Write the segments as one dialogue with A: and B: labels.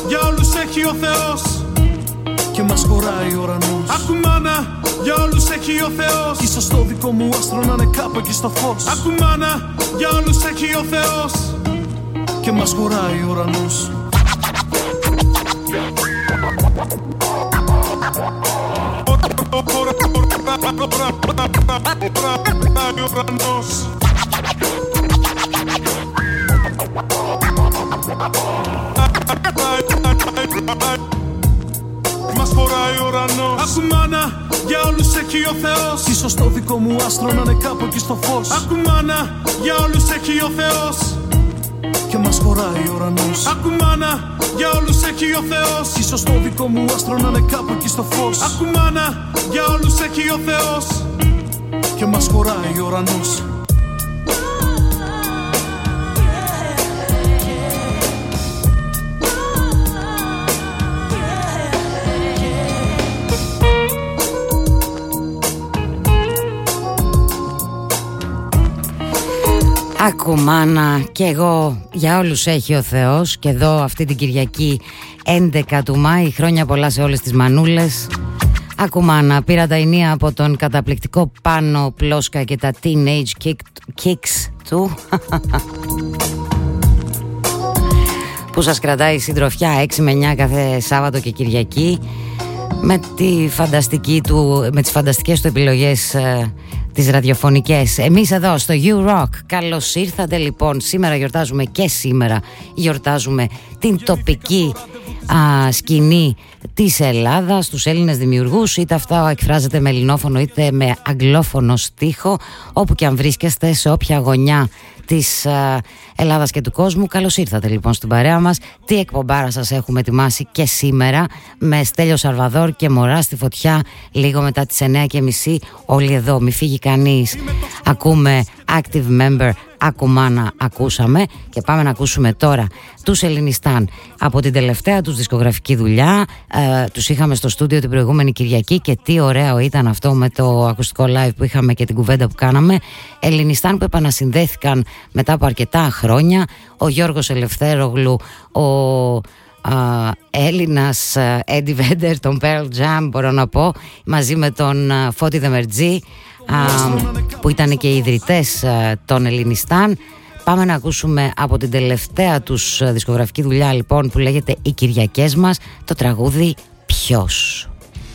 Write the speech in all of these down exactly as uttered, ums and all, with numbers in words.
A: για όλους έχει ο Θεός
B: και μας χωράει ο ουρανός.
A: Άκου μάνα, για όλους έχει ο Θεός.
B: Ίσως το δικό μου άστρο να είναι κάπου εκεί στο φως.
A: Άκου μάνα, για όλους έχει ο Θεός
B: και μας χωράει ο ουρανός.
A: Μας χωράει ο ουρανός. Άκου μάνα, για όλους έχει ο Θεός.
B: Ίσως το δικό μου άστρο να είναι κάπου εκεί στο φως.
A: Άκου μάνα, για όλους έχει ο Θεός
B: και μας χωράει ο ουρανός.
A: Άκου μάνα, για όλους έχει ο Θεός.
B: Ίσως το δικό μου άστρο να είναι κάπου εκεί στο φως.
A: Άκου μάνα, για όλους έχει ο Θεός
B: και μας χωράει ο ουρανός.
C: Άκου μάνα, και εγώ για όλους έχει ο Θεός. Και εδώ αυτή την Κυριακή έντεκα του Μάη, χρόνια πολλά σε όλες τις μανούλες. Άκου μάνα, πήρα τα ενία από τον καταπληκτικό Πάνο Πλόσκα και τα Teenage kick, Kicks του που σας κρατάει συντροφιά έξι με εννιά κάθε Σάββατο και Κυριακή με, τη φανταστική του, με τις φανταστικές του επιλογές ε, τις ραδιοφωνικές. Εμείς εδώ στο U-Rock καλώς ήρθατε λοιπόν. Σήμερα γιορτάζουμε και σήμερα γιορτάζουμε την τοπική α, σκηνή της Ελλάδας, τους Έλληνες δημιουργούς, είτε αυτό εκφράζεται με ελληνόφωνο είτε με αγγλόφωνο στίχο, όπου και αν βρίσκεστε, σε όποια γωνιά της α, Ελλάδας και του κόσμου. Καλώς ήρθατε λοιπόν στην παρέα μας. Τι εκπομπάρα σας έχουμε ετοιμάσει και σήμερα, με Στέλιο Σαρβαδόρ και Μωρά στη φωτιά λίγο μετά τις εννιά και μισή. Όλοι εδώ, μη φύγει κανείς. Ακούμε Active Member, Άκου μάνα ακούσαμε, και πάμε να ακούσουμε τώρα τους Ελληνιστάν από την τελευταία τους δισκογραφική δουλειά. ε, Τους είχαμε στο στούντιο την προηγούμενη Κυριακή και τι ωραίο ήταν αυτό με το ακουστικό live που είχαμε και την κουβέντα που κάναμε. Ελληνιστάν που επανασυνδέθηκαν μετά από αρκετά χρόνια. Ο Γιώργος Ελευθέρογλου, ο Uh, Έλληνας Eddie Vedder, τον Pearl Jam μπορώ να πω, μαζί με τον uh, Φώτη Δεμερτζή, uh, που ήταν και οι ιδρυτές uh, των Ελληνιστάν. Πάμε να ακούσουμε από την τελευταία τους uh, δισκογραφική δουλειά λοιπόν, που λέγεται «Οι Κυριακές μας», το τραγούδι «Ποιος».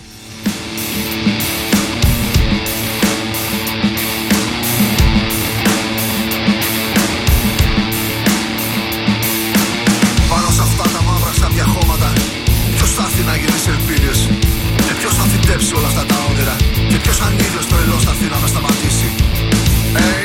D: Να γυρίσει ελπίδες. Και ποιος θα φυτέψει όλα αυτά τα όνειρα. Και ποιος αν ίδιος τρελός θα έρθει να με σταματήσει. Hey.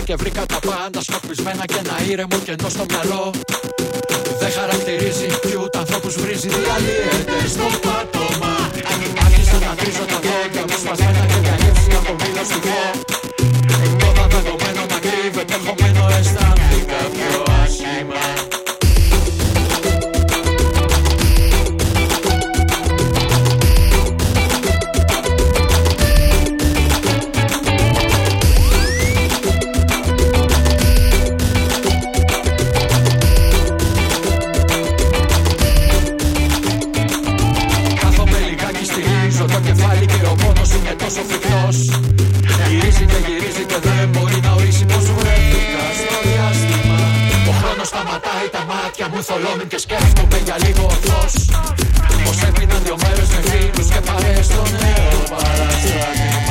E: και βρήκα τα πάντα σκορπισμένα και ένα ήρεμο κενό στο μυαλό. Δεν χαρακτηρίζει κι ούτε ανθρώπους βρίζει. Διαλύεται στο πάτωμα. Άρχισα να τρίζω τα δόντια μου σπασμένα και μια γεύση από μήλο στιγμό. Τότε δεδομένο να κρύβεται χωμένο αισθάνθηκα πιο άσχημα. Τόσο φρικτός. Γυρίζει και γυρίζει και δεν μπορεί να ορίσει πως βρέθηκα στο διάστημα. Ο χρόνος σταματάει τα μάτια μου θολώνουν και σκέφτομαι για λίγο ορθώς πως έπιναν δύο μέρες με φίλους και παρέες στο νέο παραστάτημα.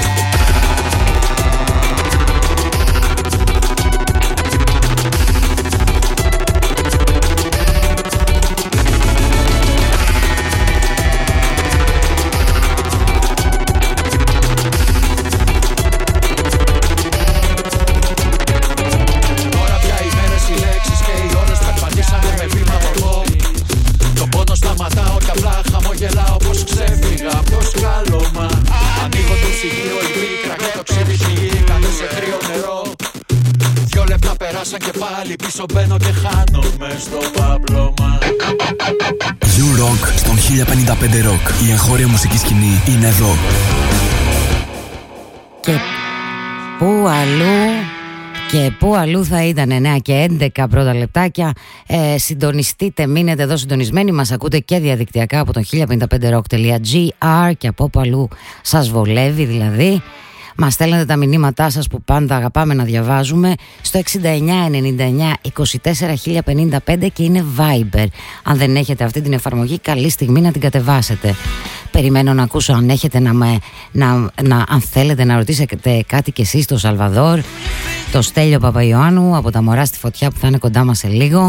E: Και πάλι πίσω μπαίνω και χάνομαι στο παπλώμα.
F: U-Rock στον χίλια πενήντα πέντε Rock. Η εγχώρια μουσική σκηνή είναι εδώ.
C: Και πού αλλού και πού αλλού θα ήταν εννιά και έντεκα πρώτα λεπτάκια. ε, Συντονιστείτε, μείνετε εδώ συντονισμένοι. Μας ακούτε και διαδικτυακά από τον χίλια πενήντα πέντε rock τελεία gr και από όπου αλλού σας βολεύει δηλαδή. Μας στέλνετε τα μηνύματά σας που πάντα αγαπάμε να διαβάζουμε στο εξήντα εννιά ενενήντα εννιά είκοσι τέσσερα χίλια πενήντα πέντε και είναι Viber. Αν δεν έχετε αυτή την εφαρμογή, καλή στιγμή να την κατεβάσετε. Περιμένω να ακούσω αν έχετε να, με, να, να αν θέλετε να ρωτήσετε κάτι κι εσείς στο Σαλβαδόρ, το Στέλιο Παπαϊωάννου από τα Μωρά στη Φωτιά που θα είναι κοντά μας σε λίγο.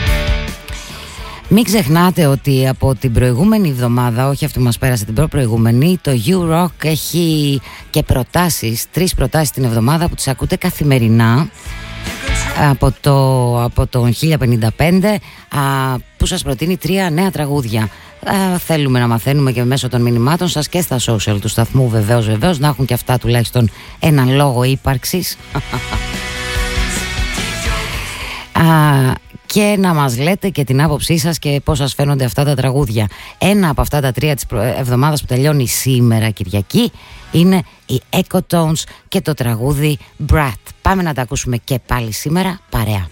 C: Μην ξεχνάτε ότι από την προηγούμενη εβδομάδα, όχι αυτή που μας πέρασε, την προ-προηγούμενη, το U-Rock έχει και προτάσεις, τρεις προτάσεις την εβδομάδα που τις ακούτε καθημερινά από, το, από τον χίλια πενήντα πέντε, α, που σας προτείνει τρία νέα τραγούδια. Α, θέλουμε να μαθαίνουμε και μέσω των μηνυμάτων σας και στα social του σταθμού βεβαίως, βεβαίως, να έχουν και αυτά τουλάχιστον έναν λόγο ύπαρξης. Α, και να μας λέτε και την άποψή σας και πώς σας φαίνονται αυτά τα τραγούδια. Ένα από αυτά τα τρία της εβδομάδας που τελειώνει σήμερα Κυριακή είναι οι Ecotones και το τραγούδι Brat. Πάμε να τα ακούσουμε και πάλι σήμερα παρέα.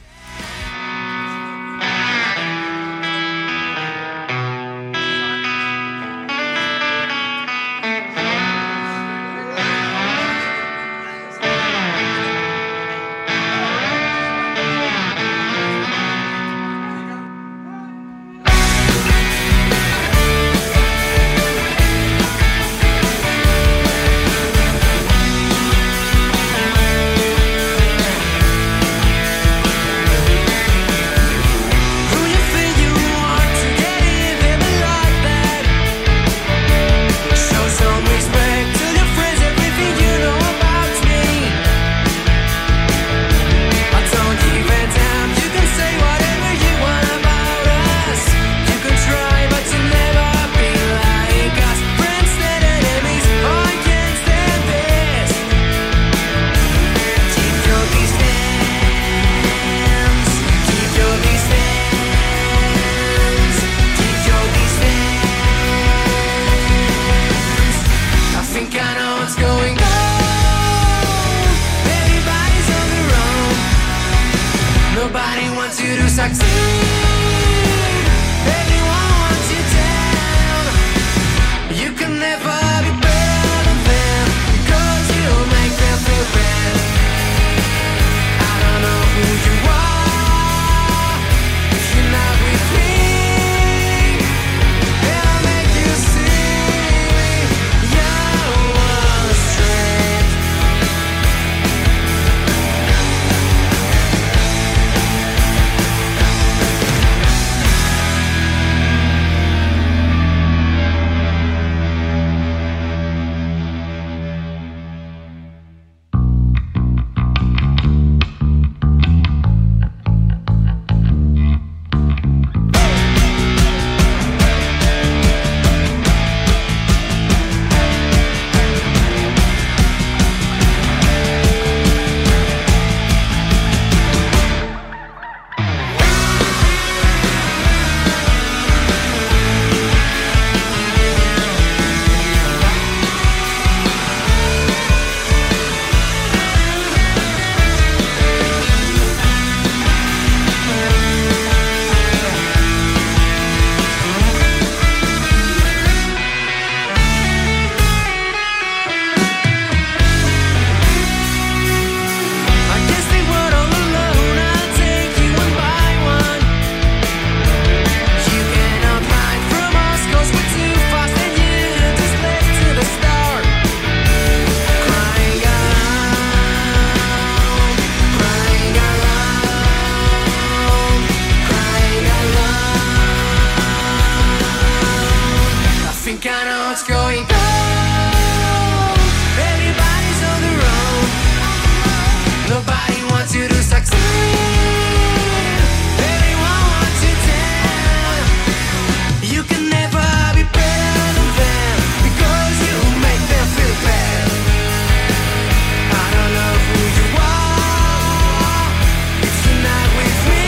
G: think I know what's going on. Everybody's on their own. Nobody wants you to succeed. Everyone wants you down. You can never be better than them because you make them feel bad. I don't know who you are. It's tonight with me,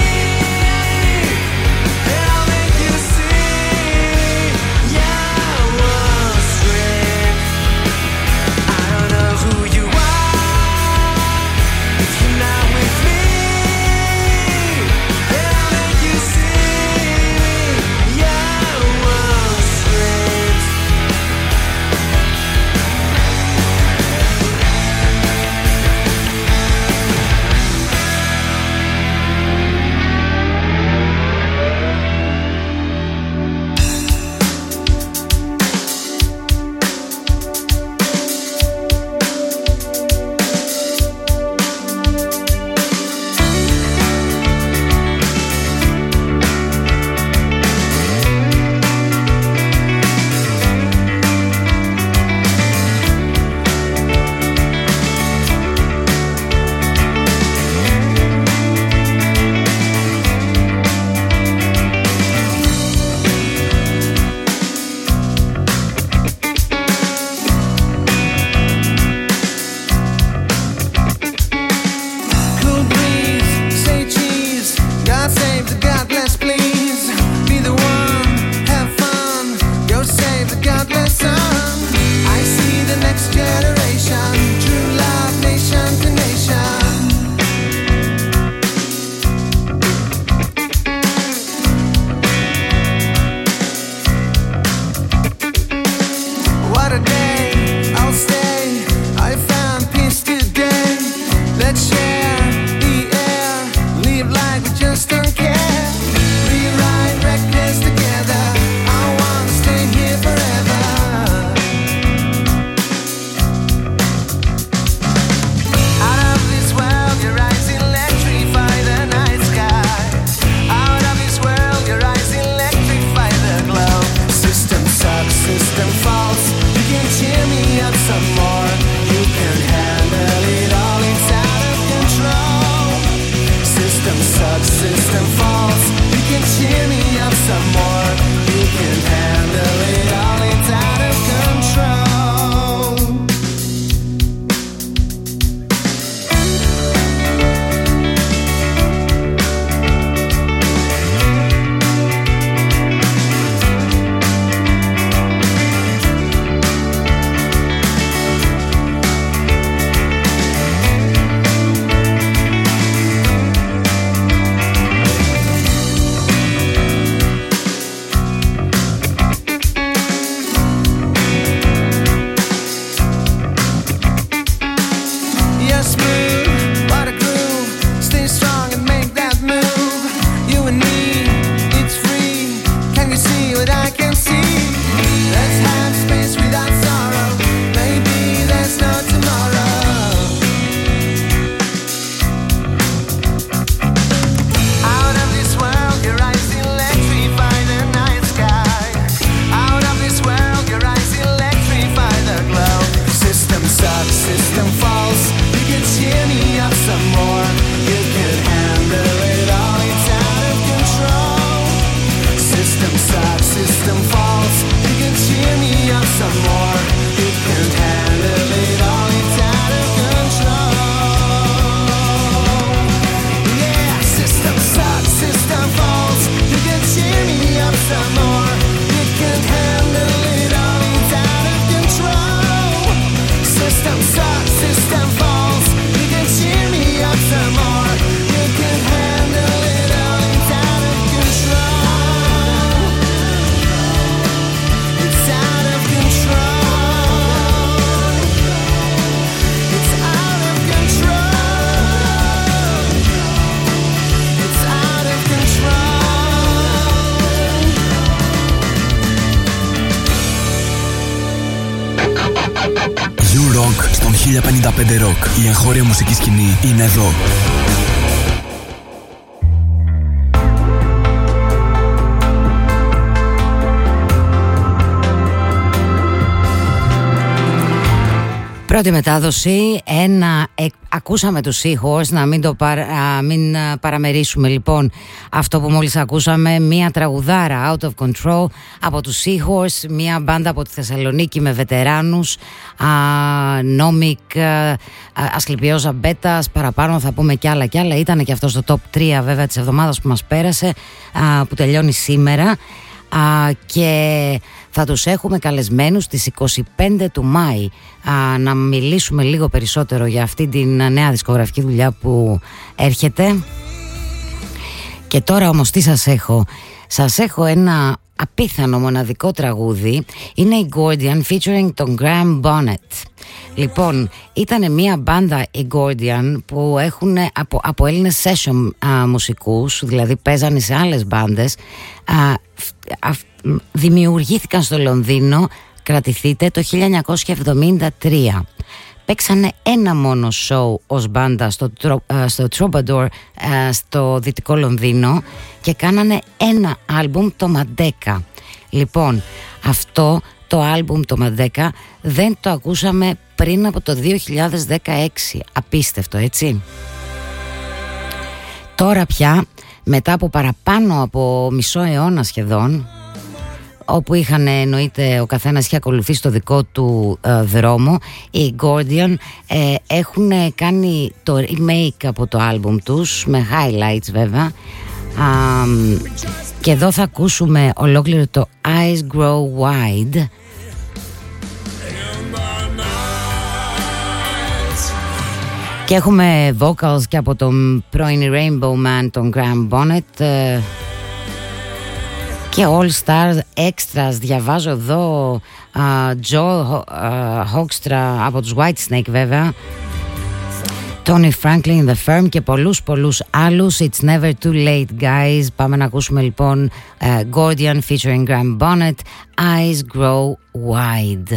G: and I'll make you see. Yeah, I was straight. I don't know who you are. It's tonight with me, and I'll make you see. Yeah, I was straight. Cool breeze, say cheese. God save the godless, please. Be the one, have fun. Go save the godless son. I see the next generation. True love, nation to nation. What a day, I'll stay. I found peace today. Let's share the air. Live like we just don't care. Rewrite records together. I wanna stay here forever. Out of this world, your eyes electrify the night sky. Out of this world, your eyes electrify the glow. System sucks, system falls. You can cheer me up some more. You can handle it all, it's out of control. System sucks, system falls. You can cheer me up some more. You can handle it all, it's out of control. Yes, move, what a groove. Stay strong and make that move. You and me, it's free. Can you see what I can see? Let's have space without sorrow. Maybe there's no tomorrow. Out of this world, your eyes electrify the night sky. Out of this world, your eyes electrify the glow. System sucks, system falls. You can cheer me up some more. You can handle it all, it's out of control. System sucks, system falls. You can cheer me up some more. You can handle it all, it's out of control. Yeah, system sucks, system falls. You can cheer me up some more. You can handle it all, it's out of control. System sucks, system falls. You can cheer me up some more. You can handle it all, it's out of control. It's out of control. It's out of control. It's out of control.
F: U-Rock στον χίλια πενήντα πέντε Rock. Η εγχώρια μουσική σκηνή είναι εδώ.
C: Πρώτη μετάδοση, ένα, ε, ακούσαμε τους Seahorse, να μην, το παρα, α, μην α, παραμερίσουμε λοιπόν αυτό που μόλις ακούσαμε, μια τραγουδάρα Out of Control από τους Seahorse, μια μπάντα από τη Θεσσαλονίκη με βετεράνους, α, Νόμικ, Ασκληπιός Αμπέτας, παραπάνω θα πούμε κι άλλα κι άλλα, ήταν και αυτό στο top τρία βέβαια της εβδομάδας που μας πέρασε, α, που τελειώνει σήμερα, α, και θα τους έχουμε καλεσμένους στις είκοσι πέντε του Μάη α, να μιλήσουμε λίγο περισσότερο για αυτή την νέα δισκογραφική δουλειά που έρχεται. Και τώρα όμως τι σας έχω? Σας έχω ένα απίθανο μοναδικό τραγούδι. Είναι η Gordian featuring τον Graham Bonnet. Λοιπόν, ήταν μια μπάντα οι Gordian που έχουν από, από Έλληνες session α, μουσικούς, δηλαδή παίζανε σε άλλες μπάντες, α, α, δημιουργήθηκαν στο Λονδίνο, κρατηθείτε, το χίλια εννιακόσια εβδομήντα τρία. Παίξανε ένα μόνο show ως μπάντα στο, στο Troubadour στο Δυτικό Λονδίνο και κάνανε ένα άλμπουμ, το Μαντέκα. Λοιπόν, αυτό το άλμπουμ το Μαντέκα δεν το ακούσαμε πριν από το δύο χιλιάδες δεκαέξι. Απίστευτο, έτσι. Τώρα πια, μετά από παραπάνω από μισό αιώνα σχεδόν, όπου είχαν, εννοείται, ο καθένας είχε ακολουθήσει το δικό του ε, δρόμο, οι Gordian ε, έχουν κάνει το remake από το άλμπουμ τους, με highlights βέβαια, Α, και εδώ θα ακούσουμε ολόκληρο το Eyes Grow Wide. Και έχουμε vocals και από τον πρώην Rainbow Man, τον Graham Bonnet, ε, και All Stars Extras. Διαβάζω εδώ uh, Joe uh, Hoekstra από τους Whitesnake βέβαια, Tony Franklin, The Firm και πολλούς πολλούς άλλους. It's never too late, guys. Πάμε να ακούσουμε λοιπόν uh, Gordian featuring Graham Bonnet, Eyes Grow Wide.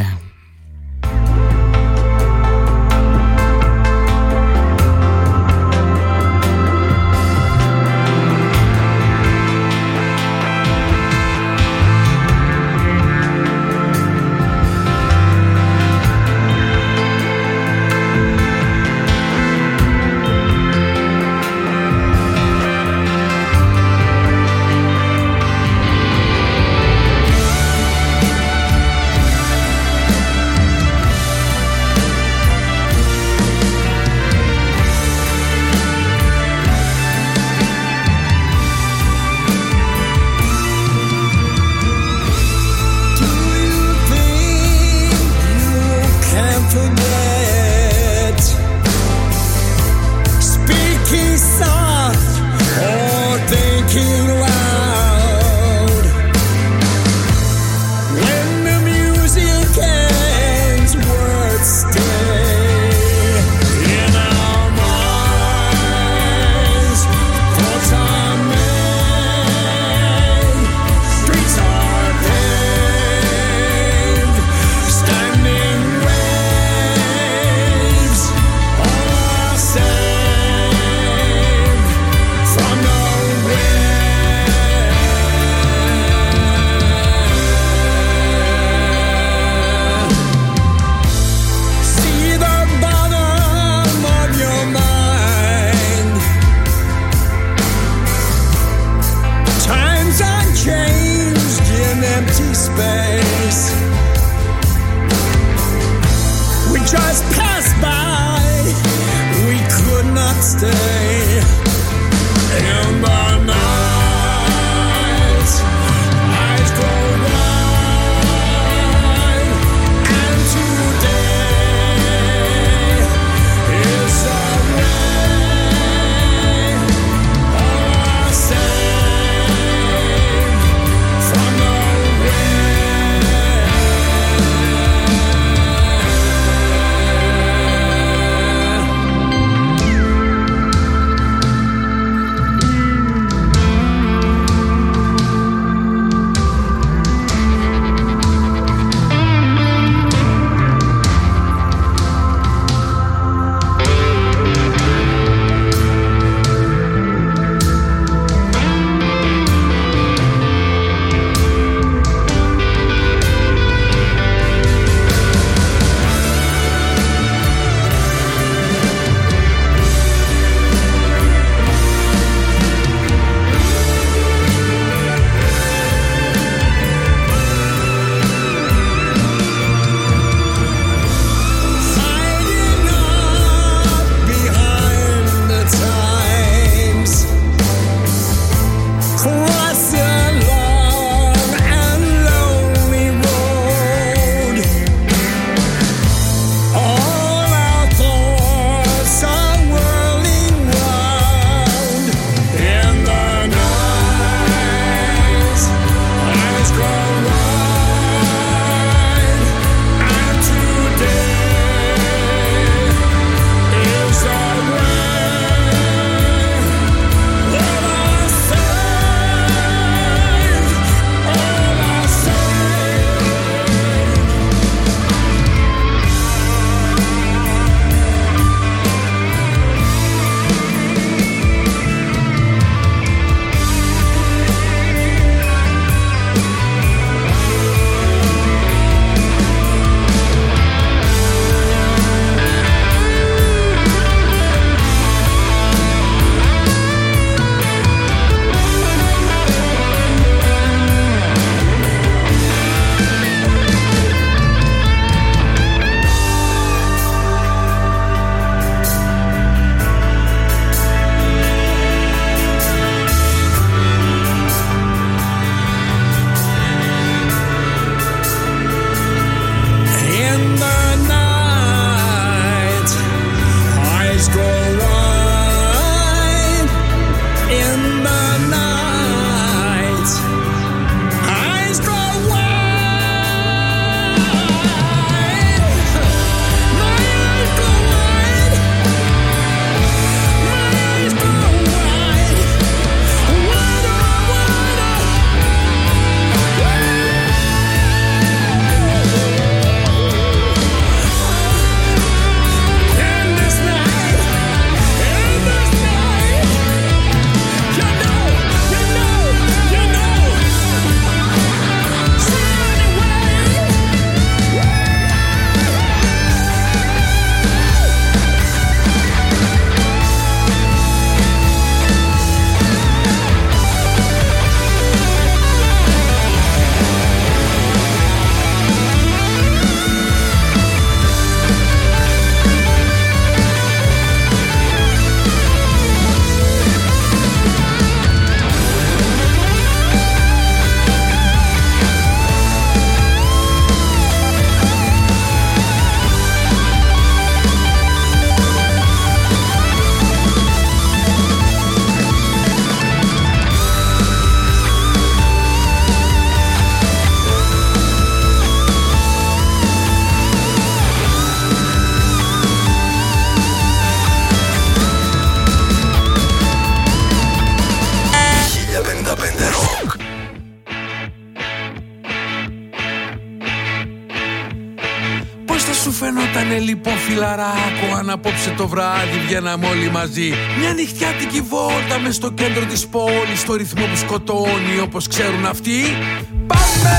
H: θα σου φαινότανε λοιπόν φιλαράκο αν απόψε το βράδυ βγαίναμε όλοι μαζί? Μια νυχτιάτικη βόλτα μες στο κέντρο της πόλης, στο ρυθμό που σκοτώνει όπως ξέρουν αυτοί. Πάμε!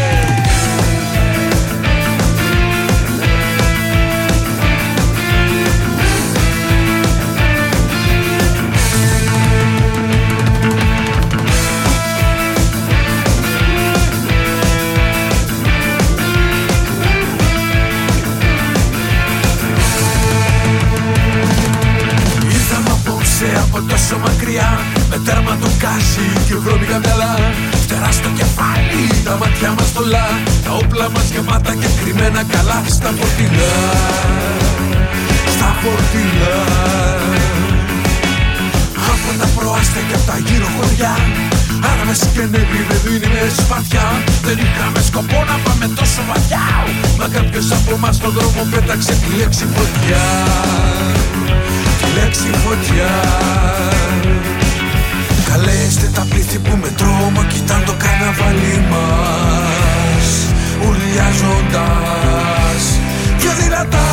H: Από τόσο μακριά, με τέρμα το κάσι και βρώμικα μυαλά. Φτερά στο κεφάλι, τα μάτια μας θολά, τα όπλα μας γεμάτα και κρυμμένα καλά. Στα φορτιλά, στα φορτιλά, από τα προάστια και από τα γύρω χωριά. Άραβες και νεύροι, βεδουίνοι με σπαθιά. Δεν είχαμε σκοπό να πάμε τόσο βαθιά, μα κάποιος από εμάς στον δρόμο πέταξε τη λέξη φωτιά. Λέξη φωτιά. Καλέστε τα πλήθη που με τρόμο κοιτάν το καρναβάλι μας, ουρλιάζοντας πιο δυνατά.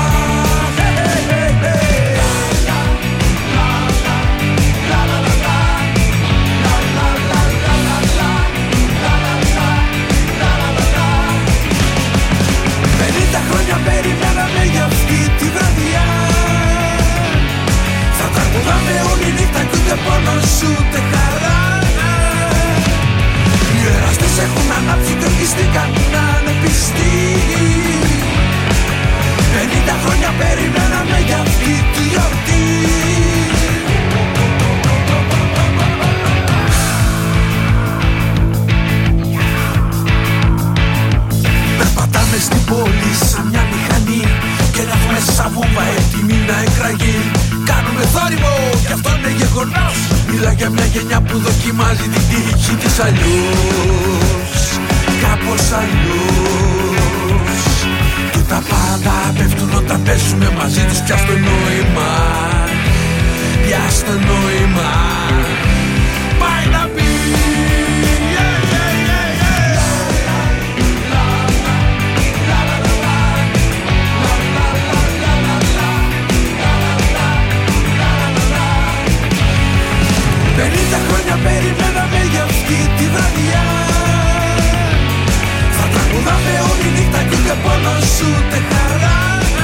H: Πενήντα χρόνια περιμέναμε για αυτή τη βραδιά. Τραγουδάμε όλη νύχτα κι ούτε πόνος ούτε χαρά. Οι εραστές έχουν ανάψει και ορκιστήκαν να είναι πιστοί. Πενήντα χρόνια περιμέναμε για αυτή τη γιορτή. Περπατάμε στην πόλη σαν μια μηχανή και έχουμε σαν βόμβα έτοιμη να εκραγεί. Κάνουμε θόρυβο κι αυτό είναι γεγονός. Μιλά για μια γενιά που δοκιμάζει την τύχη της αλλιώς, κάπως αλλιώς. Και τα πάντα πέφτουν όταν πέσουμε μαζί τους πια στο νόημα, πια στο νόημα. Πάει να πει. Πενήντα χρόνια περιμέναμε για αυτή τη βραδιά. Θα τραγουδάμε όλη νύχτα κι ούτε πόνος ούτε χαρά.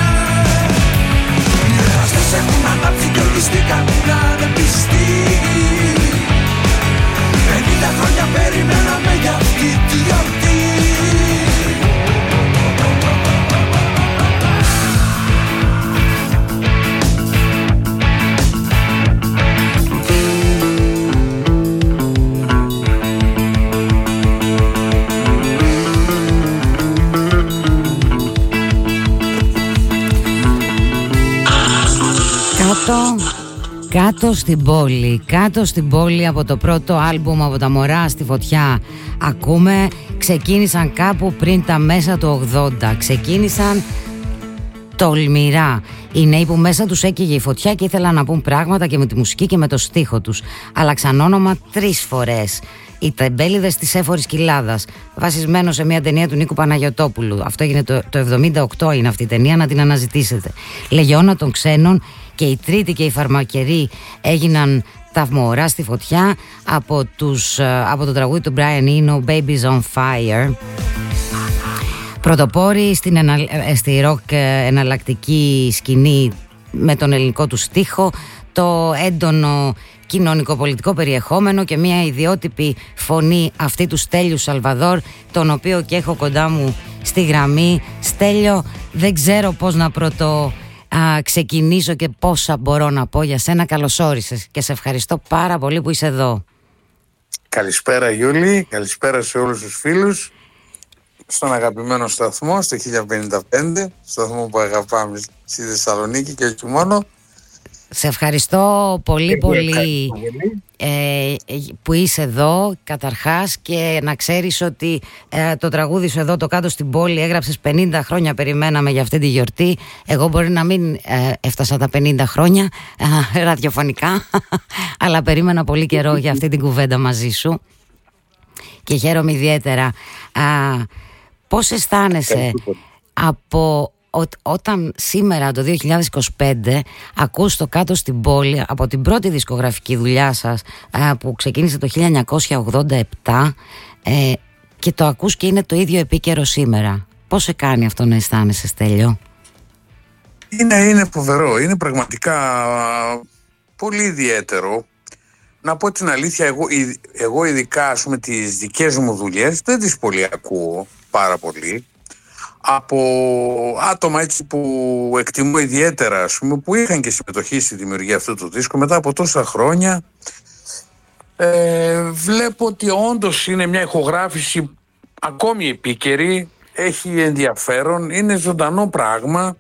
H: Οι εραστές έχουν ανάψει και ορκιστήκαν να είναι πιστοί. Πενήντα χρόνια περιμέναμε για αυτή τη γιορτή.
C: Κάτω, κάτω στην πόλη, κάτω στην πόλη από το πρώτο άλμπουμ από τα Μωρά στη Φωτιά. Ακούμε, ξεκίνησαν κάπου πριν τα μέσα του ογδόντα. Ξεκίνησαν τολμηρά. Οι νέοι που μέσα τους έκαιγε η φωτιά και ήθελαν να πούν πράγματα και με τη μουσική και με το στίχο τους. Αλλάξαν όνομα τρεις φορές. Οι τεμπέληδες της Έφορης Κοιλάδας, βασισμένο σε μια ταινία του Νίκου Παναγιωτόπουλου. Αυτό έγινε το, το εβδομήντα οκτώ, είναι αυτή η ταινία, να την αναζητήσετε. Λεγεώνα των Ξένων και η Τρίτη και η Φαρμακερή έγιναν τα Μωρά στη Φωτιά από, τους, από το τραγούδι του Brian Eno, Babies on Fire. Πρωτοπόροι στην ενα, στη ροκ εναλλακτική σκηνή με τον ελληνικό του στίχο, το έντονο κοινωνικοπολιτικό περιεχόμενο και μια ιδιότυπη φωνή αυτή του Στέλιου Σαλβαδόρ, τον οποίο και έχω κοντά μου στη γραμμή. Στέλιο, δεν ξέρω πώς να πρωτο α, ξεκινήσω και πόσα μπορώ να πω για σένα. Καλώς όρισες και σε ευχαριστώ πάρα πολύ που είσαι εδώ.
I: Καλησπέρα Γιούλη, καλησπέρα σε όλους τους φίλους στον αγαπημένο σταθμό, στο χίλια πενήντα πέντε, σταθμό που αγαπάμε στη Θεσσαλονίκη και όχι μόνο.
C: Σε ευχαριστώ πολύ πολύ ε, που είσαι εδώ καταρχάς, και να ξέρεις ότι ε, το τραγούδι σου εδώ, το κάτω στην πόλη, έγραψες πενήντα χρόνια, περιμέναμε για αυτή τη γιορτή. Εγώ μπορεί να μην ε, έφτασα τα πενήντα χρόνια ε, ραδιοφωνικά αλλά περίμενα πολύ καιρό για αυτή την κουβέντα μαζί σου και χαίρομαι ιδιαίτερα. Α, πώς αισθάνεσαι από ό, όταν σήμερα το δύο χιλιάδες είκοσι πέντε ακούς το Κάτω στην πόλη από την πρώτη δισκογραφική δουλειά σας που ξεκίνησε το χίλια εννιακόσια ογδόντα επτά ε, και το ακούς και είναι το ίδιο επίκαιρο σήμερα. Πώς σε κάνει αυτό να αισθάνεσαι, Στέλιο?
I: Είναι, είναι φοβερό, είναι πραγματικά πολύ ιδιαίτερο. Να πω την αλήθεια, εγώ, εγώ ειδικά ας πούμε τις δικές μου δουλειές δεν τις πολύ ακούω πάρα πολύ. Από άτομα έτσι που εκτιμώ ιδιαίτερα, ας πούμε, που είχαν και συμμετοχή στη δημιουργία αυτού του δίσκου μετά από τόσα χρόνια, ε, βλέπω ότι όντως είναι μια ηχογράφηση ακόμη επίκαιρη, έχει ενδιαφέρον, είναι ζωντανό πράγμα.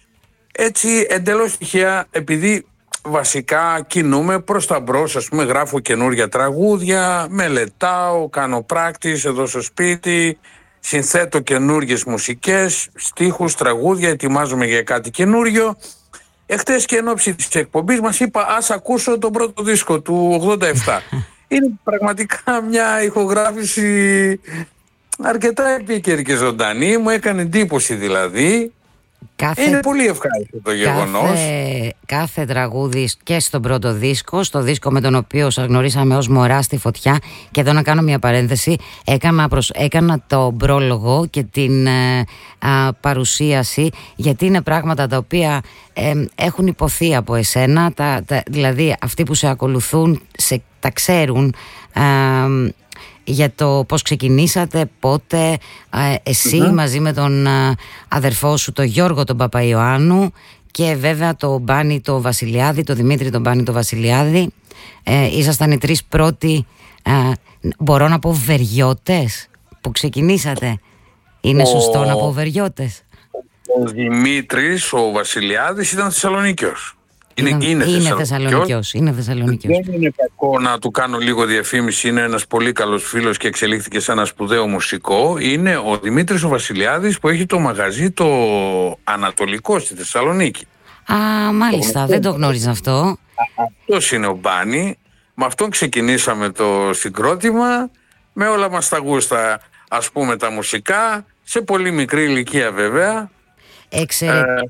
I: Έτσι εντελώς τυχαία, επειδή βασικά κινούμε προς τα μπρος, ας πούμε, γράφω καινούργια τραγούδια, μελετάω, κάνω practice εδώ στο σπίτι, συνθέτω καινούργιες μουσικές, στίχους, τραγούδια, ετοιμάζομαι για κάτι καινούριο. Εχθές και εν ώψη της εκπομπής μας είπα ας ακούσω τον πρώτο δίσκο του ογδόντα επτά. Είναι πραγματικά μια ηχογράφηση αρκετά επίκαιρη και ζωντανή, μου έκανε εντύπωση δηλαδή. Κάθε, είναι πολύ ευχάριστο το γεγονός.
C: Κάθε, κάθε τραγούδι και στον πρώτο δίσκο, στο δίσκο με τον οποίο σας γνωρίσαμε ως Μωρά στη Φωτιά. Και εδώ να κάνω μια παρένθεση, έκανα, προς, έκανα το πρόλογο και την ε, α, παρουσίαση, γιατί είναι πράγματα τα οποία ε, έχουν υποθεί από εσένα, τα, τα, δηλαδή αυτοί που σε ακολουθούν σε, τα ξέρουν ε, για το πώς ξεκινήσατε, πότε, εσύ mm-hmm. μαζί με τον αδερφό σου, τον Γιώργο τον Παπαϊωάννου, και βέβαια το Μπάνι το Βασιλιάδη, το Δημήτρη τον Μπάνι το Βασιλιάδη. Ε, ήσασταν οι τρεις πρώτοι, ε, μπορώ να πω, βεριώτες που ξεκινήσατε. Είναι ο... σωστό να πω βεριώτες?
I: Ο Δημήτρης ο Βασιλιάδης ήταν Θεσσαλονίκιος. Είναι, είναι,
C: είναι
I: Θεσσαλονικιός.
C: Θεσσαλονικιός. Είναι Θεσσαλονικιός.
I: Δεν είναι κακό να του κάνω λίγο διαφήμιση. Είναι ένας πολύ καλός φίλος και εξελίχθηκε σε ένα σπουδαίο μουσικό. Είναι ο Δημήτρης ο Βασιλιάδης που έχει το μαγαζί το Ανατολικό στη Θεσσαλονίκη.
C: Α, μάλιστα, το δεν το γνώριζα αυτό.
I: Αυτός είναι ο Μπάνι. Με αυτόν ξεκινήσαμε το συγκρότημα. Με όλα μας τα γούστα, ας πούμε, τα μουσικά. Σε πολύ μικρή ηλικία βέβαια.
C: Εξαιρετικό. Ε,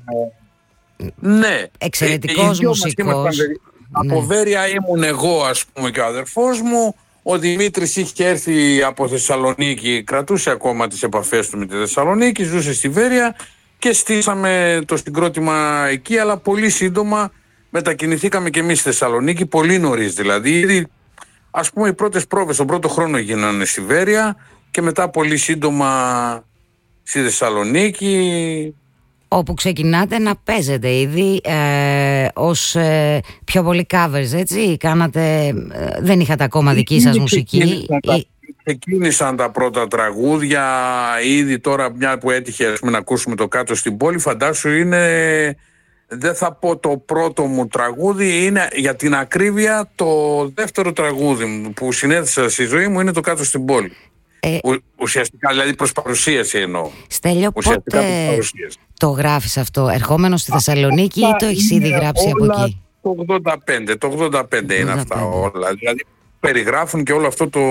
I: Ναι,
C: εξαιρετικός
I: ε,
C: μουσικός.
I: Ναι. Από Βέρεια ήμουν εγώ, ας πούμε, και ο αδερφός μου. Ο Δημήτρης είχε έρθει από Θεσσαλονίκη, κρατούσε ακόμα τις επαφές του με τη Θεσσαλονίκη, ζούσε στη Βέρεια και στήσαμε το συγκρότημα εκεί, αλλά πολύ σύντομα μετακινηθήκαμε και εμείς στη Θεσσαλονίκη, πολύ νωρίς δηλαδή. Ήδη, ας πούμε, οι πρώτες πρόβες τον πρώτο χρόνο γίνανε στη Βέρεια και μετά πολύ σύντομα στη Θεσσαλονίκη,
C: όπου ξεκινάτε να παίζετε ήδη ε, ως ε, πιο πολύ covers, έτσι, κάνατε, ε, δεν είχατε ακόμα δική σας μουσική.
I: Ξεκίνησαν τα, ξεκίνησαν τα πρώτα τραγούδια, ήδη τώρα μια που έτυχε, ας πούμε, να ακούσουμε το Κάτω στην πόλη, φαντάσου είναι, δεν θα πω το πρώτο μου τραγούδι, είναι για την ακρίβεια το δεύτερο τραγούδι που συνέθεσα στη ζωή μου, είναι το Κάτω στην πόλη. Ε, Ο, ουσιαστικά, δηλαδή προς παρουσίαση εννοώ.
C: Στέλιο, ουσιαστικά πότε το γράφεις αυτό, ερχόμενος στη Θεσσαλονίκη ή το έχεις ήδη γράψει από εκεί?
I: Το ογδόντα πέντε, το ογδόντα πέντε είναι αυτά όλα. Δηλαδή περιγράφουν και όλο αυτό το,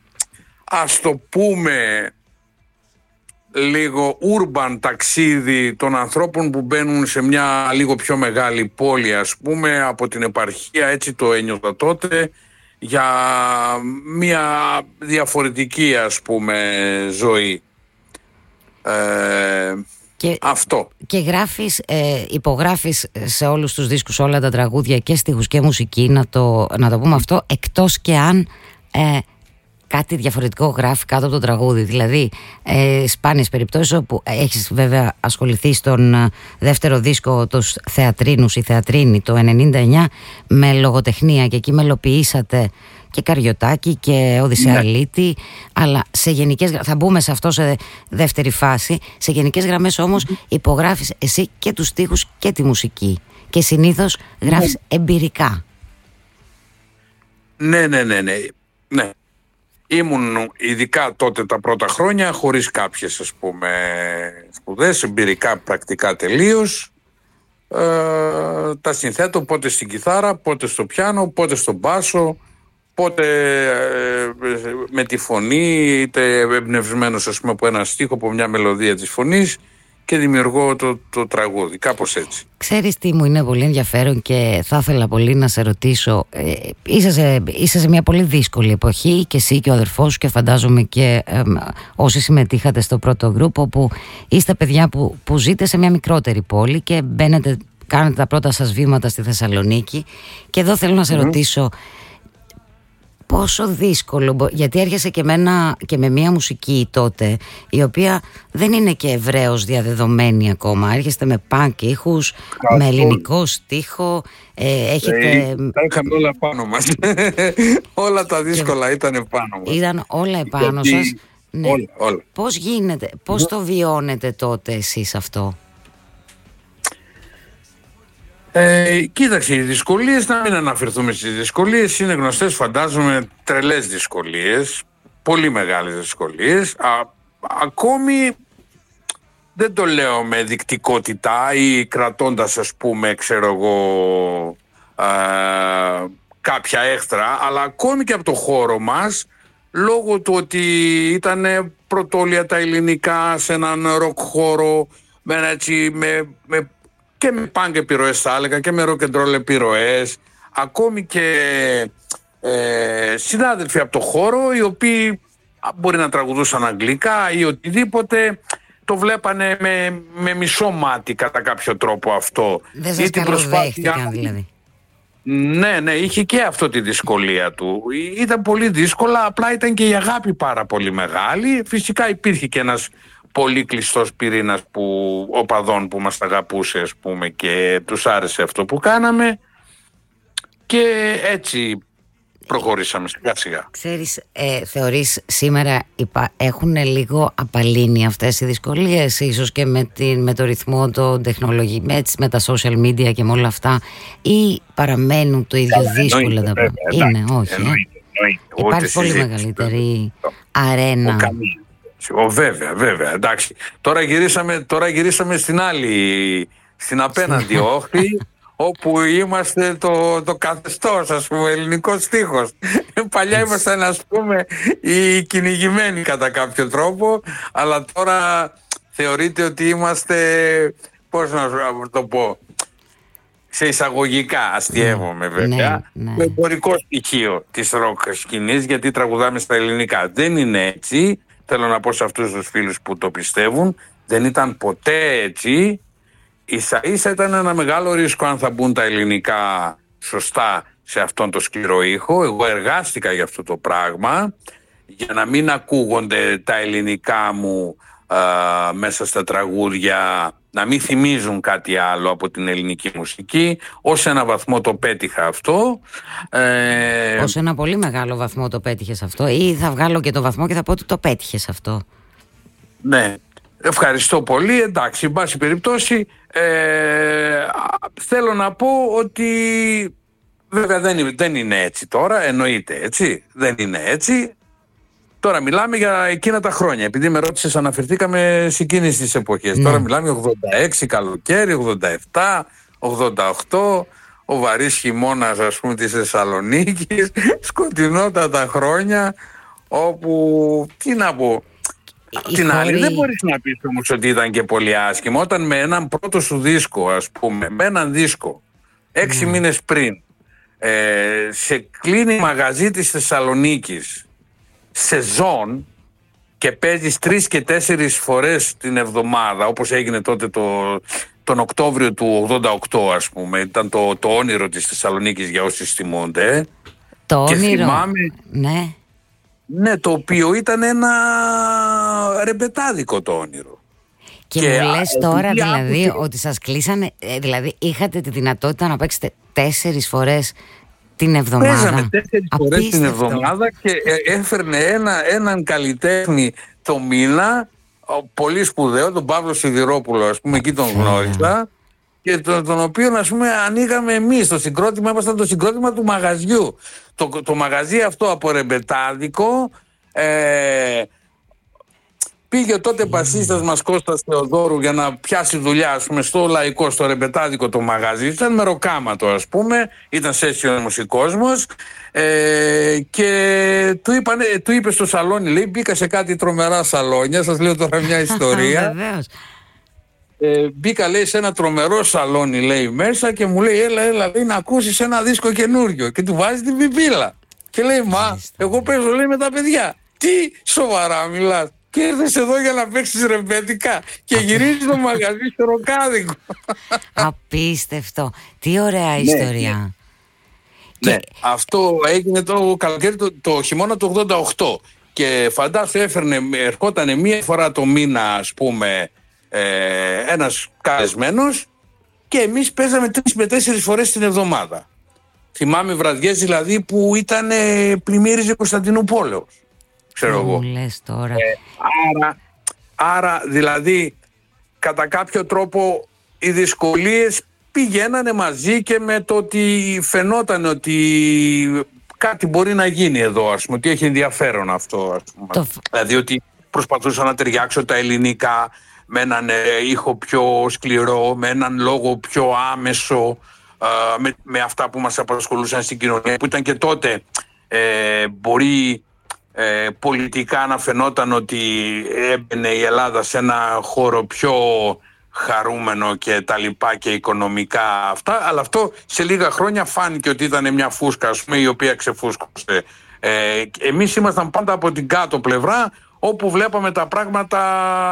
I: ας το πούμε, λίγο urban ταξίδι των ανθρώπων που μπαίνουν σε μια λίγο πιο μεγάλη πόλη, ας πούμε, από την επαρχία, έτσι το ένιωθα τότε, για μια διαφορετική, ας πούμε, ζωή. Ε,
C: και,
I: αυτό.
C: Και γράφεις, ε, υπογράφεις σε όλους τους δίσκους όλα τα τραγούδια και στίχους και μουσική, να το, να το πούμε αυτό, εκτός και αν ε, κάτι διαφορετικό γράφει κάτω από το τραγούδι. Δηλαδή, ε, σπάνιες περιπτώσεις όπου έχεις βέβαια ασχοληθεί στον ε, δεύτερο δίσκο τους Θεατρίνους, η Θεατρίνη, το ενενήντα εννιά, με λογοτεχνία, και εκεί μελοποιήσατε και Καριωτάκη και Οδυσσέα Ηλίτη, αλλά σε γενικές, θα μπούμε σε αυτό σε δεύτερη φάση. Σε γενικές γραμμές όμως υπογράφεις εσύ και τους στίχους και τη μουσική, και συνήθως γράφεις εμπειρικά.
I: Ναι, ναι, ναι, ναι, ναι. Ήμουν ειδικά τότε τα πρώτα χρόνια χωρίς κάποιες, ας πούμε, σπουδές, εμπειρικά, πρακτικά τελείως. Ε, τα συνθέτω πότε στην κιθάρα, πότε στο πιάνο, πότε στο μπάσο, πότε ε, με τη φωνή, είτε εμπνευσμένος, ας πούμε, από ένα στίχο, από μια μελωδία της φωνής, και δημιουργώ το, το τραγούδι, κάπως έτσι.
C: Ξέρεις τι μου είναι πολύ ενδιαφέρον και θα ήθελα πολύ να σε ρωτήσω, ε, είσαι, σε, είσαι σε μια πολύ δύσκολη εποχή και εσύ και ο αδερφός σου και φαντάζομαι και ε, όσοι συμμετείχατε στο πρώτο γκρουπ, όπου είστε παιδιά που, που ζείτε σε μια μικρότερη πόλη και μπαίνετε, κάνετε τα πρώτα σας βήματα στη Θεσσαλονίκη, και εδώ θέλω να σε mm-hmm. ρωτήσω πόσο δύσκολο, γιατί έρχεσαι και με, ένα, και με μια μουσική τότε η οποία δεν είναι και ευρέως διαδεδομένη ακόμα. Έρχεστε με πάνκ ήχους, Καθώς. με ελληνικό στίχο, ε, έχετε...
I: Ε, είχαμε όλα πάνω μας. Όλα τα δύσκολα και... ήταν επάνω μας.
C: Ήταν όλα επάνω γιατί... σας. Ναι.
I: Όλα, όλα.
C: Πώς γίνεται, πώς το βιώνετε τότε εσείς αυτό?
I: Ε, κοίταξε, οι δυσκολίες, να μην αναφερθούμε στις δυσκολίες, είναι γνωστές, φαντάζομαι, τρελές δυσκολίες, πολύ μεγάλες δυσκολίες. Α, ακόμη δεν το λέω με δεικτικότητα ή κρατώντας, ας πούμε, ξέρω εγώ, α, κάποια έχτρα, αλλά ακόμη και από το χώρο μας, λόγω του ότι ήταν πρωτόλια τα ελληνικά σε έναν ροκ χώρο, με, έτσι, με, με και με punk επιρροές θα έλεγα και με rock and roll επιρροές, ακόμη και ε, συνάδελφοι από το χώρο οι οποίοι μπορεί να τραγουδούσαν αγγλικά ή οτιδήποτε, το βλέπανε με, με μισό μάτι κατά κάποιο τρόπο αυτό.
C: Δεν σας καλοδέχτηκαν δηλαδή?
I: Ναι, ναι, είχε και αυτό τη δυσκολία του. Ήταν πολύ δύσκολα, απλά ήταν και η αγάπη πάρα πολύ μεγάλη. Φυσικά υπήρχε και ένας πολύ κλειστός πυρήνας που, οπαδών που μας αγαπούσε, ας πούμε, και τους άρεσε αυτό που κάναμε, και έτσι προχωρήσαμε σιγά σιγά.
C: Ξέρεις, ε, θεωρείς σήμερα υπα... έχουν λίγο απαλύνει αυτές οι δυσκολίες, ίσως και με, την, με το ρυθμό των τεχνολογιών, με, με τα social media και με όλα αυτά, ή παραμένουν το ίδιο yeah, δύσκολα τα πράγματα? Είναι, όχι.
I: Εννοείται, εννοείται.
C: Υπάρχει πολύ μεγαλύτερη αρένα.
I: Ο, βέβαια, βέβαια, εντάξει. Τώρα γυρίσαμε, τώρα γυρίσαμε στην άλλη, στην απέναντι όχθη, όπου είμαστε το, το καθεστώς, ας πούμε, ελληνικός στίχος. Παλιά ήμασταν, ας πούμε, οι κυνηγημένοι κατά κάποιο τρόπο, αλλά τώρα θεωρείται ότι είμαστε, πώς να το πω, σε εισαγωγικά, αστιεύομαι βέβαια,
C: ναι, ναι.
I: το εμπορικό στοιχείο της ροκ σκηνής, γιατί τραγουδάμε στα ελληνικά. Δεν είναι έτσι. Θέλω να πω σε αυτούς τους φίλους που το πιστεύουν, δεν ήταν ποτέ έτσι. Ίσα ίσα ήταν ένα μεγάλο ρίσκο αν θα μπουν τα ελληνικά σωστά σε αυτόν το σκληρό ήχο. Εγώ εργάστηκα για αυτό το πράγμα, για να μην ακούγονται τα ελληνικά μου α, μέσα στα τραγούδια, να μην θυμίζουν κάτι άλλο από την ελληνική μουσική. Ως ένα βαθμό το πέτυχα αυτό.
C: Ε... Ως ένα πολύ μεγάλο βαθμό το πέτυχες αυτό, ή θα βγάλω και το βαθμό και θα πω ότι το πέτυχες αυτό?
I: Ναι, ευχαριστώ πολύ. Εντάξει, εν πάση περιπτώσει, ε, θέλω να πω ότι βέβαια δεν είναι, δεν είναι έτσι τώρα, εννοείται έτσι, δεν είναι έτσι. Τώρα μιλάμε για εκείνα τα χρόνια. Επειδή με ρώτησες, αναφερθήκαμε σε εκείνες τις εποχές. Ναι. Τώρα μιλάμε ογδόντα έξι καλοκαίρι, ογδόντα επτά, ογδόντα οκτώ, ο βαρύς χειμώνας, ας πούμε, της Θεσσαλονίκης, σκοτεινότατα χρόνια, όπου, τι να πω, η την άλλη δεν μπορείς να πεις όμως ότι ήταν και πολύ άσχημο. Όταν με έναν πρώτο σου δίσκο, ας πούμε, με έναν δίσκο, έξι mm. μήνες πριν, ε, σε κλείνει μαγαζί της Θεσσαλονίκης, σεζόν, και παίζεις τρεις και τέσσερις φορές την εβδομάδα, όπως έγινε τότε το, τον Οκτώβριο του ογδόντα οκτώ, ας πούμε. Ήταν το, το όνειρο της Θεσσαλονίκης για όσοι θυμούνται.
C: Το
I: και
C: όνειρο,
I: θυμάμαι,
C: ναι.
I: Ναι, το οποίο ήταν ένα ρεμπετάδικο το όνειρο.
C: Και, και μου λες τώρα δηλαδή άκουσε... ότι σας κλείσανε, δηλαδή είχατε τη δυνατότητα να παίξετε τέσσερις φορές την εβδομάδα?
I: Παίζαμε τέσσερις φορές την εβδομάδα και έφερνε ένα, έναν καλλιτέχνη το μήνα, πολύ σπουδαίο, τον Παύλο Σιδηρόπουλο, ας πούμε, εκεί τον γνώρισα, και τον, τον οποίο, ας πούμε, ανοίγαμε εμείς το συγκρότημα, ήμασταν το συγκρότημα του μαγαζιού. Το, το μαγαζί αυτό από ρεμπετάδικο, ε, πήγε ο τότε μπασίστας μας Κώστας Θεοδόρου για να πιάσει δουλειά, ας πούμε, στο λαϊκό, στο ρεμπετάδικο το μαγαζί. Ήταν μεροκάματο, ας πούμε, ήταν session μουσικόσμος, ε, και του, είπανε, του είπε στο σαλόνι, λέει, μπήκα σε κάτι τρομερά σαλόνια, σας λέω τώρα μια ιστορία. ε, μπήκα λέει σε ένα τρομερό σαλόνι λέει μέσα και μου λέει έλα έλα λέει να ακούσεις ένα δίσκο καινούριο και του βάζει την πιπίλα και λέει μα εγώ παίζω λέει με τα παιδιά. Τι σοβαρά μιλάς? Και ήρθες εδώ για να παίξεις ρεμπέτικα και γυρίζεις το μαγαζί στο ροκάδικο.
C: Απίστευτο. Τι ωραία ιστορία.
I: Ναι, και... ναι, αυτό έγινε το καλοκαίρι, το, το χειμώνα του ογδόντα οκτώ και φαντάσου έφερνε, ερχόταν μία φορά το μήνα ας πούμε ε, ένας καλεσμένος και εμείς παίζαμε τρεις με τέσσερις φορές την εβδομάδα. Θυμάμαι βραδιές δηλαδή που ήταν πλημμύριζε Κωνσταντινούπολεως. Ξέρω εγώ.
C: Μου λες τώρα.
I: Ε, άρα, άρα δηλαδή κατά κάποιο τρόπο οι δυσκολίες πηγαίνανε μαζί και με το ότι φαινόταν ότι κάτι μπορεί να γίνει εδώ, ας πούμε, ότι έχει ενδιαφέρον αυτό, ας πούμε. Το... Δηλαδή ότι προσπαθούσα να ταιριάξω τα ελληνικά με έναν ήχο πιο σκληρό, με έναν λόγο πιο άμεσο, ε, με, με αυτά που μας απασχολούσαν στην κοινωνία, που ήταν και τότε ε, μπορεί ε, πολιτικά να φαινόταν ότι έμπαινε η Ελλάδα σε ένα χώρο πιο χαρούμενο και τα λοιπά και οικονομικά αυτά, αλλά αυτό σε λίγα χρόνια φάνηκε ότι ήταν μια φούσκα, ας πούμε, η οποία ξεφούσκωσε. Ε, εμείς ήμασταν πάντα από την κάτω πλευρά, όπου βλέπαμε τα πράγματα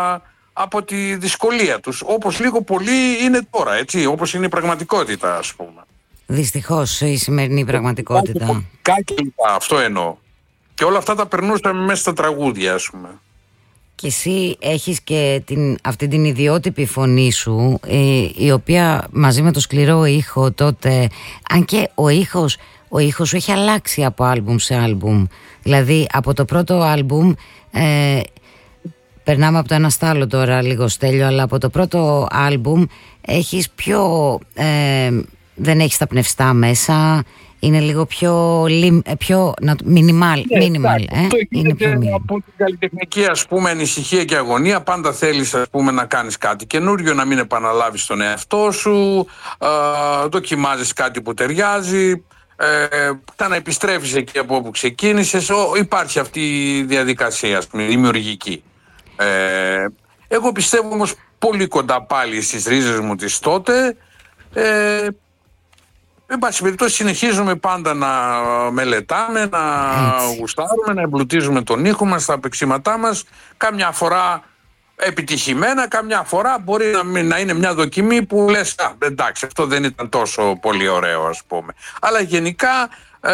I: από τη δυσκολία τους, όπως λίγο πολύ είναι τώρα, έτσι, όπως είναι η πραγματικότητα, ας πούμε.
C: Δυστυχώς η σημερινή πραγματικότητα.
I: Κάτι λοιπά, αυτό εννοώ. Και όλα αυτά τα περνούσαμε μέσα στα τραγούδια, ας πούμε.
C: Και εσύ έχεις και την, αυτή την ιδιότυπη φωνή σου, η, η οποία μαζί με το σκληρό ήχο τότε, αν και ο ήχος, ο ήχος σου έχει αλλάξει από άλμπουμ σε άλμπουμ. Δηλαδή από το πρώτο άλμπουμ, ε, περνάμε από το ένα στ' άλλο τώρα λίγο Στέλιο, αλλά από το πρώτο άλμπουμ έχεις πιο, ε, δεν έχεις τα πνευστά μέσα, είναι λίγο πιο, πιο μινιμάλ,
I: yeah,
C: minimal, ε? Είναι πιο minimal.
I: Από την καλλιτεχνική, ας πούμε, ανησυχία και αγωνία πάντα θέλεις, ας πούμε, να κάνεις κάτι καινούριο, να μην επαναλάβεις τον εαυτό σου, ε, δοκιμάζεις κάτι που ταιριάζει, ε, να επιστρέφεις εκεί από όπου ξεκίνησες. Ο, υπάρχει αυτή η διαδικασία, ας πούμε, δημιουργική. Ε, εγώ πιστεύω όμως πολύ κοντά πάλι στις ρίζες μου της τότε. ε, Εν πάση περιπτώσει συνεχίζουμε πάντα να μελετάμε, να Έτσι. γουστάρουμε, να εμπλουτίζουμε τον ήχο μας, τα παίξηματά μας. Κάμια φορά επιτυχημένα, κάμια φορά μπορεί να, να είναι μια δοκιμή που λες α, εντάξει, αυτό δεν ήταν τόσο πολύ ωραίο, ας πούμε. Αλλά γενικά ε,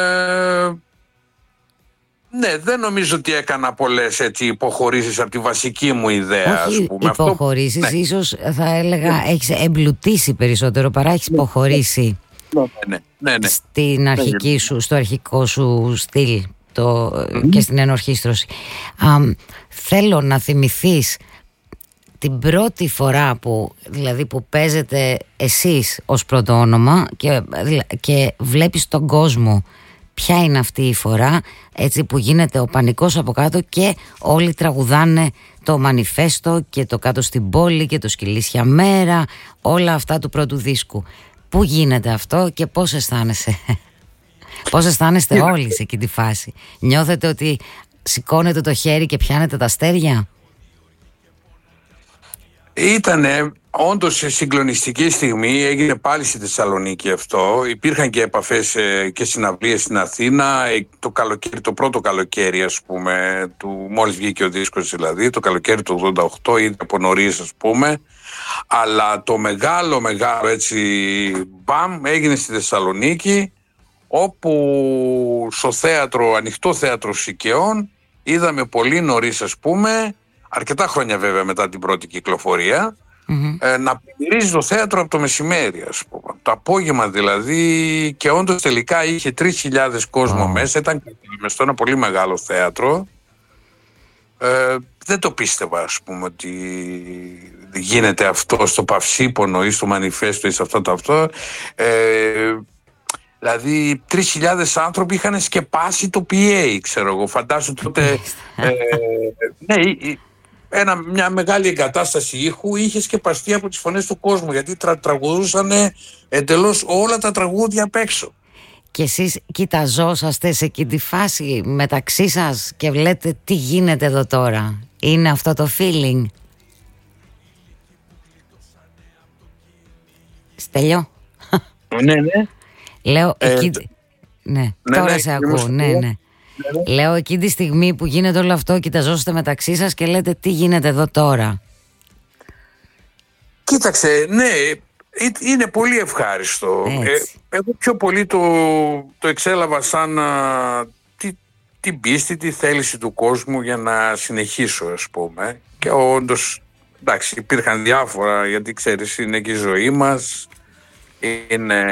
I: ναι, δεν νομίζω ότι έκανα πολλές έτσι, υποχωρήσεις από τη βασική μου ιδέα.
C: Όχι,
I: ας πούμε.
C: υποχωρήσεις, αυτό, ναι. Ίσως θα έλεγα ναι. έχεις εμπλουτίσει περισσότερο παρά έχεις ναι. υποχωρήσει.
I: Ναι, ναι, ναι, ναι.
C: Στην αρχική σου, στο αρχικό σου στυλ το, mm-hmm. και στην ενορχήστρωση. Α, θέλω να θυμηθείς την πρώτη φορά που, δηλαδή που παίζετε εσείς ως πρώτο όνομα και, και βλέπεις τον κόσμο. Ποια είναι αυτή η φορά, έτσι, που γίνεται ο πανικός από κάτω και όλοι τραγουδάνε το μανιφέστο και το κάτω στην πόλη και το σκυλίσια μέρα, όλα αυτά του πρώτου δίσκου. Πού γίνεται αυτό και πώς αισθάνεσαι? Πώς αισθάνεστε όλοι σε εκείνη τη φάση? Νιώθετε ότι σηκώνετε το χέρι και πιάνετε τα αστέρια?
I: Ήτανε όντως συγκλονιστική στιγμή, έγινε πάλι στη Θεσσαλονίκη αυτό. Υπήρχαν και επαφές και συναυλίες στην Αθήνα το καλοκαίρι, το πρώτο καλοκαίρι, ας πούμε, του, μόλις βγήκε ο δίσκος, δηλαδή το καλοκαίρι του ογδόντα οκτώ, ήδη από νωρίς, ας πούμε. Αλλά το μεγάλο μεγάλο έτσι μπαμ έγινε στη Θεσσαλονίκη, όπου στο θέατρο, ανοιχτό θέατρο Σικαιών, είδαμε πολύ νωρίς, ας πούμε, αρκετά χρόνια βέβαια μετά την πρώτη κυκλοφορία, mm-hmm. ε, να πλημμυρίζει το θέατρο από το μεσημέρι, ας πούμε. Το απόγευμα δηλαδή, και όντως τελικά είχε τρεις χιλιάδες κόσμο oh. μέσα, ήταν μες στο ένα πολύ μεγάλο θέατρο. Ε, δεν το πίστευα, ας πούμε, ότι γίνεται αυτό στο Παυσίπονο ή στο Μανιφέστο ή σε αυτό το αυτό. Ε, δηλαδή τρεις χιλιάδες άνθρωποι είχαν σκεπάσει το πι έι, ξέρω εγώ. Φαντάσου τότε ε, ναι, ένα, μια μεγάλη εγκατάσταση ήχου είχε σκεπαστεί από τις φωνές του κόσμου, γιατί τρα, τραγουδούσαν εντελώς όλα τα τραγούδια απ' έξω.
C: Και εσείς κοιταζόσαστε σε εκείνη τη φάση μεταξύ σας και βλέπετε τι γίνεται εδώ τώρα? Είναι αυτό το feeling? Στέλιο.
I: Ναι, ναι.
C: Λέω
I: Ε,
C: εκεί...
I: τ-
C: Ναι,
I: ναι,
C: τώρα
I: ναι,
C: σε
I: είμαι
C: ακούω,
I: στο
C: ναι,
I: κουβό.
C: ναι. Λέω εκεί τη στιγμή που γίνεται όλο αυτό, κοιταζόσαστε μεταξύ σας και λέτε τι γίνεται εδώ τώρα.
I: Κοίταξε, ναι, ε- είναι πολύ ευχάριστο. Ε,
C: Έτσι.
I: εγώ πιο πολύ το, το εξέλαβα σαν α, τι, την πίστη, τη θέληση του κόσμου για να συνεχίσω, ας πούμε. Και όντως, εντάξει, υπήρχαν διάφορα, γιατί ξέρεις, είναι και η ζωή μας, είναι...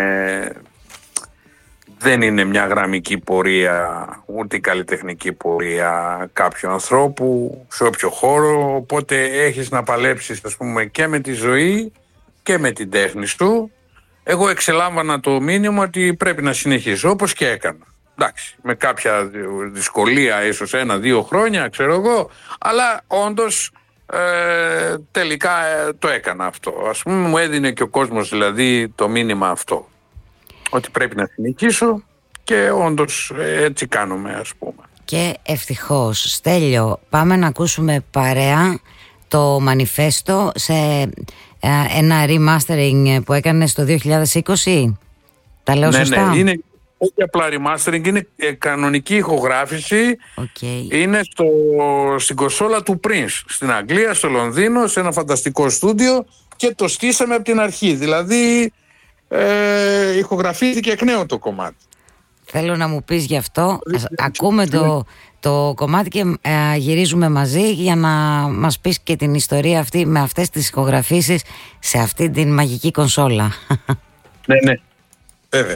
I: Δεν είναι μια γραμμική πορεία, ούτε η καλλιτεχνική πορεία κάποιου ανθρώπου σε όποιο χώρο, οπότε έχεις να παλέψεις, ας πούμε, και με τη ζωή και με την τέχνη σου. Εγώ εξελάμβανα το μήνυμα ότι πρέπει να συνεχίσω, όπως και έκανα. Εντάξει, με κάποια δυσκολία, ίσως ένα-δύο χρόνια, ξέρω εγώ, αλλά όντως ε, τελικά ε, το έκανα αυτό. Ας πούμε, μου έδινε και ο κόσμος δηλαδή το μήνυμα αυτό. Ότι πρέπει να συνεχίσω και όντως έτσι κάνουμε, ας πούμε.
C: Και ευτυχώς. Στέλιο, πάμε να ακούσουμε παρέα το μανιφέστο σε ε, ένα remastering που έκανε στο δύο χιλιάδες είκοσι. Τα λέω
I: ναι,
C: σωστά?
I: Ναι, είναι όχι απλά remastering, είναι ε, κανονική ηχογράφηση.
C: Okay.
I: Είναι στο, στην κονσόλα του Prince, στην Αγγλία, στο Λονδίνο, σε ένα φανταστικό στούντιο και το στήσαμε από την αρχή. Δηλαδή ε, ηχογραφήθηκε εκ νέου το κομμάτι.
C: Θέλω να μου πεις γι' αυτό. Ας, ακούμε το, το κομμάτι και ε, γυρίζουμε μαζί για να μας πεις και την ιστορία αυτή με αυτές τις ηχογραφήσεις σε αυτή την μαγική κονσόλα.
I: Ναι, ναι, βέβαια.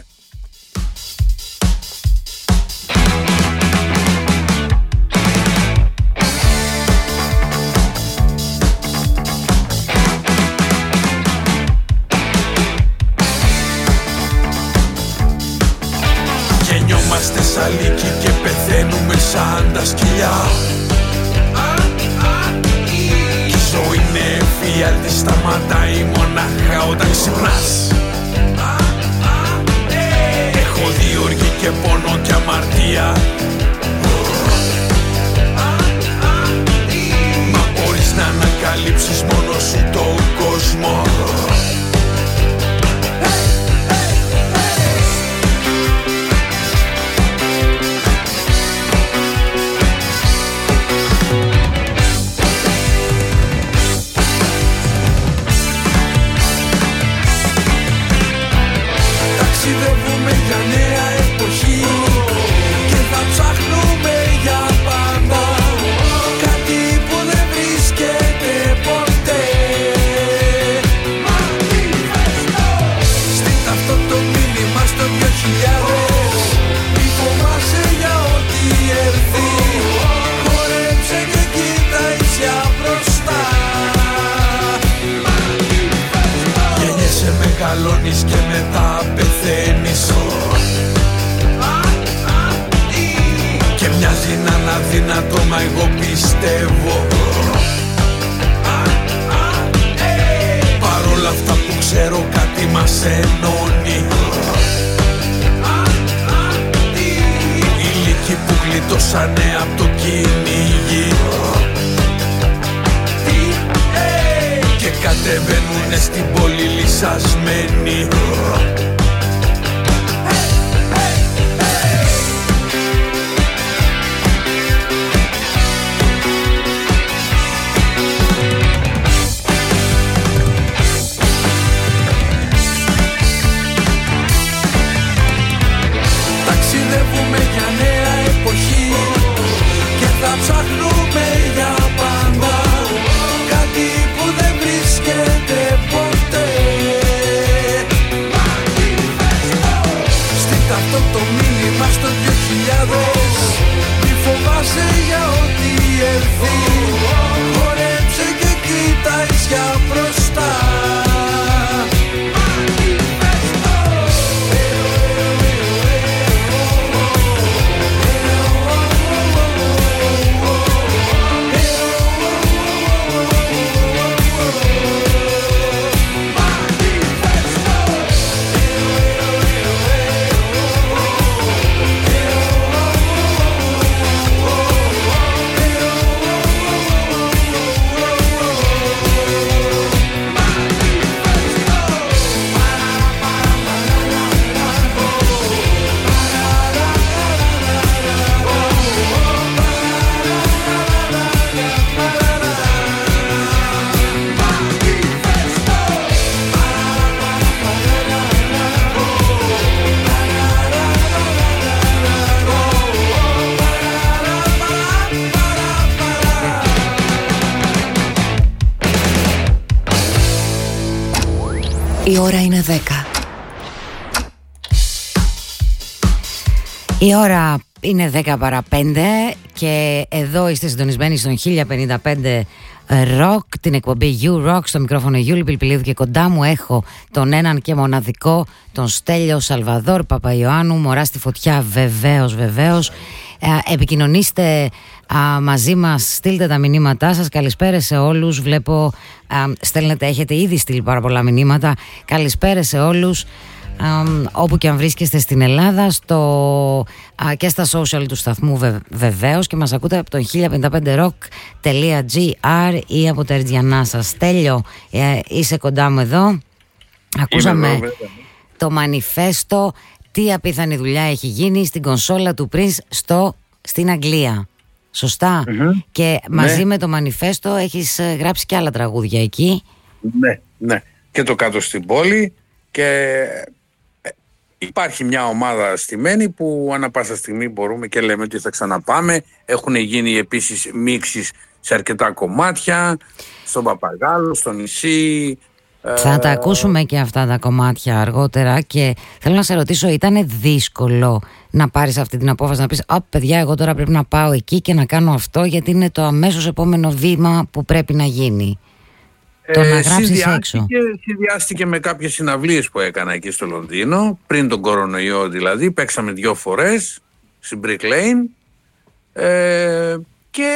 H: Γεννιόμαστε σαλίκι και πεθαίνουμε σαν τα σκυλιά. Η ζωή είναι εφιάλτη, σταματάει μονάχα όταν ξυπνάς. Έχω δει οργή και πόνο και αμαρτία, μα μπορείς να ανακαλύψεις μόνος σου τον κόσμο. Ταξιδεύουμε για νέα εποχή και θα ψάχνουμε για πάντα κάτι που δεν βρίσκεται ποτέ. Στείλ' αυτό το μήνυμα στο δύο χιλιάδες, μη φοβάσαι για ό,τι έρθει. Χορέψε και κοίταξε μπροστά. Γεννιέσαι, μεγαλώνεις και μετά πεθαίνεις και μοιάζει να είναι αδύνατο, μα εγώ πιστεύω. Παρόλα αυτά που ξέρω κάτι μας ενώνει, οι λύκοι που γλιτώσανε απ' το κυνήγι και κατεβαίνουνε στην πόλη λυσασμένοι. Ταξιδεύουμε για νέα εποχή και θα ψάχνουμε για πάντα κάτι που δεν βρίσκεται ποτέ. Στείλ' αυτό το μήνυμα στο δύο χιλιάδες, μη φοβάσαι για ό,τι έρθει. Χορέψε και κοίταξε μπροστά.
J: Η ώρα είναι δέκα.
C: Η ώρα είναι δέκα παρά πέντε και εδώ είστε συντονισμένοι στον χίλια πενήντα πέντε Rock, την εκπομπή You Rock, στο μικρόφωνο Γιούλη Πιλπιλίδου, και κοντά μου έχω τον έναν και μοναδικό, τον Στέλιο Σαλβαδόρ Παπαϊωάννου. Μωρά στη φωτιά, βεβαίως, βεβαίως. Ε, επικοινωνήστε α, μαζί μας, στείλτε τα μηνύματά σας. Καλησπέρα σε όλους. Βλέπω α, στέλνετε, έχετε ήδη στείλει πάρα πολλά μηνύματα. Καλησπέρα σε όλους. Um, όπου και αν βρίσκεστε στην Ελλάδα, στο, uh, και στα social του σταθμού βε, βεβαίως, και μας ακούτε από το χίλια πενήντα πέντε rock τελεία τζι άρ ή από τα ερτζιανά σας. Στέλιο, ε, είσαι κοντά μου εδώ. Ακούσαμε εδώ, το μανιφέστο. Τι απίθανη δουλειά έχει γίνει στην κονσόλα του Prince στο, στην Αγγλία. Σωστά. Mm-hmm. Και μαζί ναι. με το μανιφέστο έχεις γράψει και άλλα τραγούδια εκεί.
I: Ναι, ναι. Και το κάτω στην πόλη. Και υπάρχει μια ομάδα στημένη που ανά πάσα στιγμή μπορούμε και λέμε ότι θα ξαναπάμε. Έχουν γίνει επίσης μίξεις σε αρκετά κομμάτια, στον Παπαγάλο, στο νησί.
C: Θα τα ακούσουμε και αυτά τα κομμάτια αργότερα, και θέλω να σε ρωτήσω, ήταν δύσκολο να πάρεις αυτή την απόφαση, να πεις «Α, παιδιά, εγώ τώρα πρέπει να πάω εκεί και να κάνω αυτό, γιατί είναι το αμέσως επόμενο βήμα που πρέπει να γίνει»? Το να γράψεις έξω.
I: Συνδυάστηκε με κάποιες συναυλίες που έκανα εκεί στο Λονδίνο, πριν τον κορονοϊό δηλαδή. Παίξαμε δύο φορές στην Brick Lane ε, και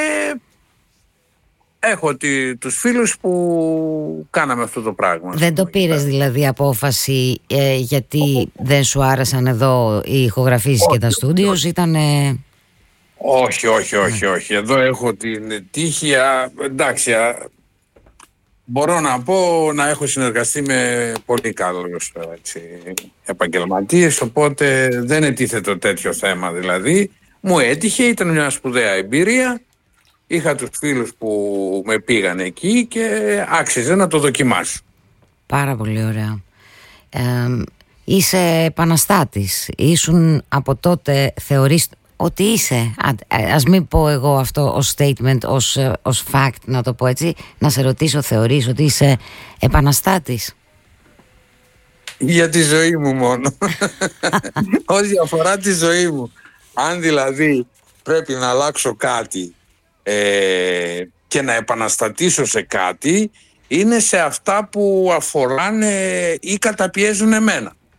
I: έχω τη, τους φίλους που κάναμε αυτό το πράγμα.
C: Δεν το πήρες δηλαδή απόφαση ε, γιατί δεν σου άρεσαν εδώ οι ηχογραφήσεις και τα στούντιος? Ήτανε...
I: Όχι, όχι, όχι, όχι. Εδώ έχω την τύχη, εντάξει, μπορώ να πω να έχω συνεργαστεί με πολύ καλούς επαγγελματίες, οπότε δεν ετίθετο τέτοιο θέμα δηλαδή. Μου έτυχε, ήταν μια σπουδαία εμπειρία. Είχα τους φίλους που με πήγαν εκεί και άξιζε να το δοκιμάσω.
C: Πάρα πολύ ωραία. Ε, είσαι επαναστάτης. Ήσουν από τότε, θεωρείς ότι είσαι, α, ας μην πω εγώ αυτό ως statement, ως, ως fact, να το πω έτσι, να σε ρωτήσω, θεωρείς ότι είσαι επαναστάτης?
I: Για τη ζωή μου μόνο. Όσοι αφορά τη ζωή μου. Αν δηλαδή πρέπει να αλλάξω κάτι ε, και να επαναστατήσω σε κάτι, είναι σε αυτά που αφοράνε ή καταπιέζουν εμένα.